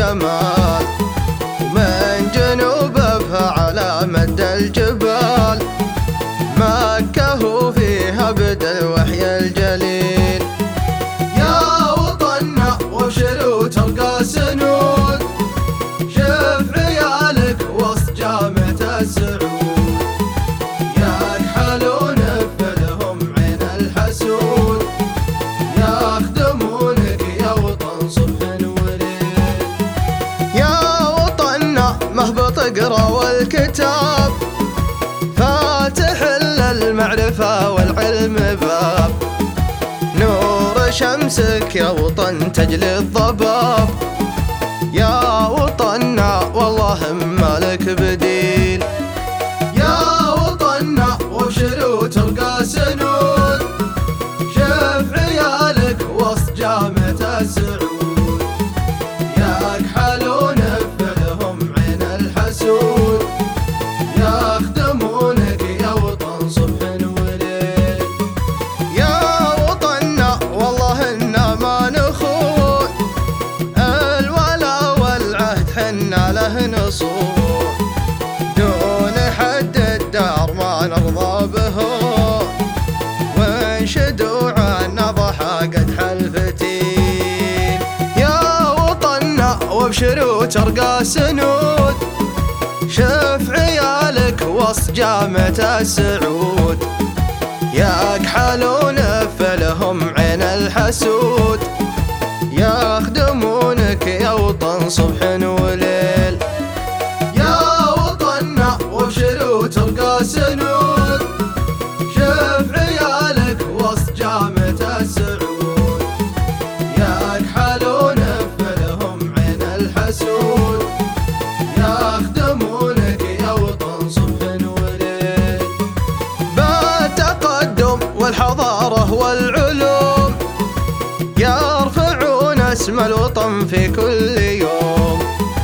الجمال، ومن جنوبه فعلى مد الجبال، مكة فيها بدا الوحي الجليل. يا وطننا وابشروا تلقى سنود، شوف عيالك وسط جامعة السعود، يكحلون بفلهم عين الحسود، يخدمونك يا وطن صبح وليل. يا وطننا مهبط اقرا والكتاب، فاتح للمعرفة والعلم باب، نور شمسك يا وطن تجلي الضباب. يا وطننا والله ما لك بديل. يا وطننا وابشروا تلقى سنود، شوف عيالك وسط جامعة السعود، يكحلون بفلهم عين الحسود، يخدمونك يا وطن صبح وليل. يا وطننا والله إنا ما نخون، الولا والعهد حنا له نصون، دون حد الدار ما نرضى به، وانشدوا عنا ضحى قدح الفتيل. يا وطننا وابشروا ترقى سنود، شوف عيالك وسط جامعة السعود، يكحلون بفلهم عين الحسود، يخدمونك يا وطن صبح وليل. يا وطننا وابشروا تلقى سنود، شوف عيالك وسط جامعة السعود، يكحلون بفلهم عين الحسود، يخدمونك يا وطن صبح وليل. بالتقدم والحضارة والعلوم، يرفعون اسم الوطن في كل يوم،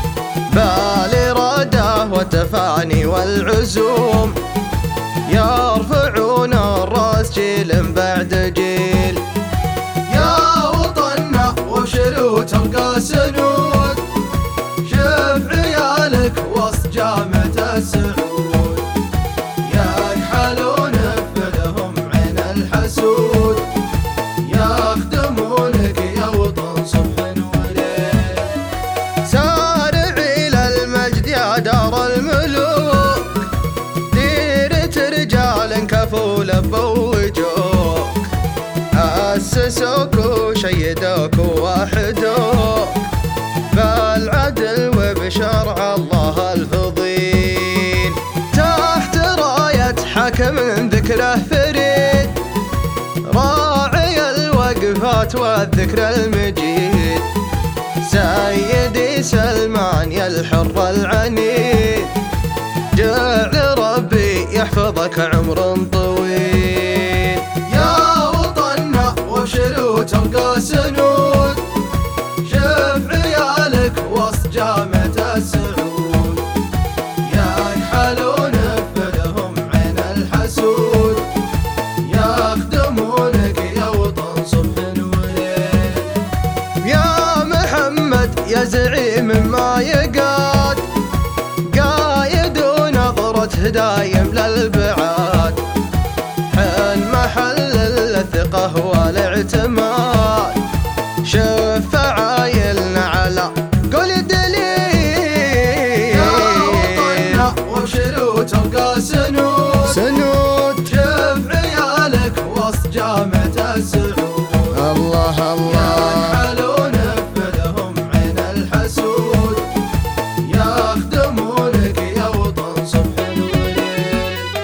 بالإرادة والتفاني والعزوم، يرفعون الراس جيل بعد جيل. يا وطننا وابشروا تلقى سنود، شوف عيالك وسط جامعة السعود، يكحلون بفلهم عين الحسود، يخدمونك يا وطن صبح وليل. سارعي للمجد يا دار الملوك، ديرة رجال كفوا لبوجوك، أسسوك وشيدوك ووحدوك، بالعدل وبشرع الله الفضيل، تحت راية حكم ذكره فريد، راعي الوقفات والذكر المجيد، سيدي سلمان يا الحر العنيد، جعل ربي يحفظك عمر طويل. يا وطننا وابشروا تلقى سنود، شوف عيالك وسط جامعة السعود، يكحلون بفلهم عين الحسود، يخدمونك يا وطن صبح وليل. يا محمد يا زعيم ما يقاد، قايد ونظرة دايم للبعاد، حن محل الثقة والاعتماد، شوف فعايلنا على كل دليل. يا وطننا وابشروا تلقى سنود، شوف عيالك وسط جامعة السعود، الله الله، يكحلون بفلهم عين الحسود، يخدمونك يا وطن صبح وليل.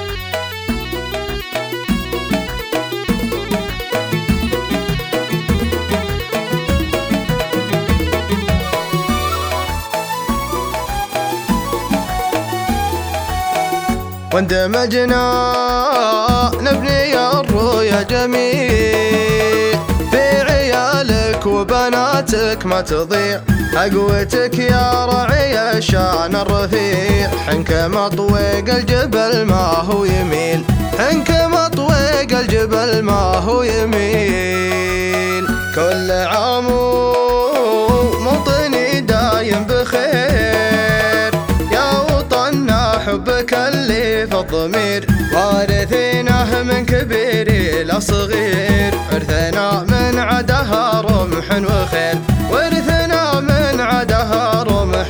واندمجنا نبني الرؤيا جميل، في عيالك وبناتك ما تضيع، حقوتك يا رعي الشان الرفيع، حنك مطويق الجبل ما هو يميل، حنك مطويق الجبل ما هو يميل. كل عام موطني دايم الضمير، وارثينه من كبير إلى صغير، ورثنا من عدها رمح وخيل، ورثنا من عدها رمح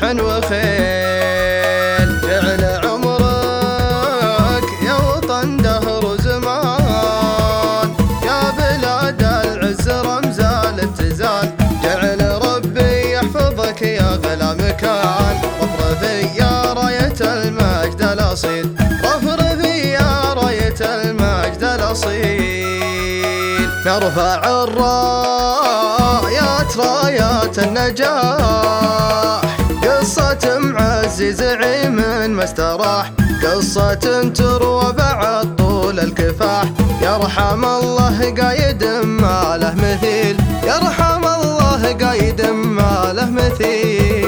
وخيل. جعل عمرك يا وطن دهر زمان، يا بلاد العز رمز الاتزان، جعل ربي يحفظك يا غلا مكان، رفرفي يا راية المجد الأصيل، رفرفي يا راية المجد الأصيل. نرفع الرايات رايات النجاح، قصة معز زعيم ما استراح، قصة تروى بعد طول الكفاح، يرحم الله قايد ما له مثيل، يرحم الله قايد ما له مثيل.